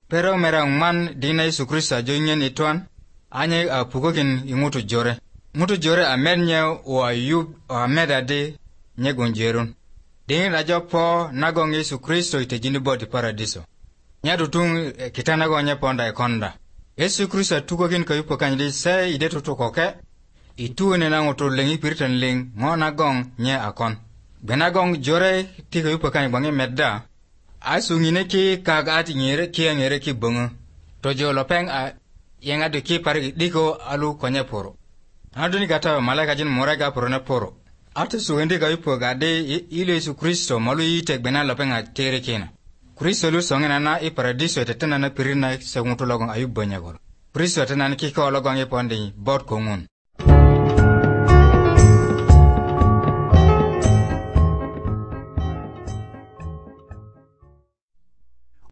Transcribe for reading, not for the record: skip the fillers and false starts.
Pero merang man dina Yesu Kristo ajonyen itwan anye apukokin imutu jore. Mutu jore amed nye o ayub o amed ade nye gonjerun. Dingin rajo po nagong Yesu Kristo itejini bodi paradiso. Nya tutung kitana go nye ponda ekonda. Yesu Kristo atukokin kayupo kanyidi se ide tutukoke. Ituwe na ngoto lengi piritan ling ngo nagong nye akon. Benagong jore ti kayupo kanyi bangi medda. Asu ngine ki kagati nyere ki bunga. Tojo lopeng a yenga de ki pari diko alu konye poro. Aduni gata malaika jin morega poro na poro. Atu suwendi kayupo gade ile Yesu Kristo malu yitek bena lopeng a tere kina. Kristo lu songena na i paradiso etetena na pirina se ngutu logong ayub banyagoro. Kristo etena na kiko logong ipondi bot kongun.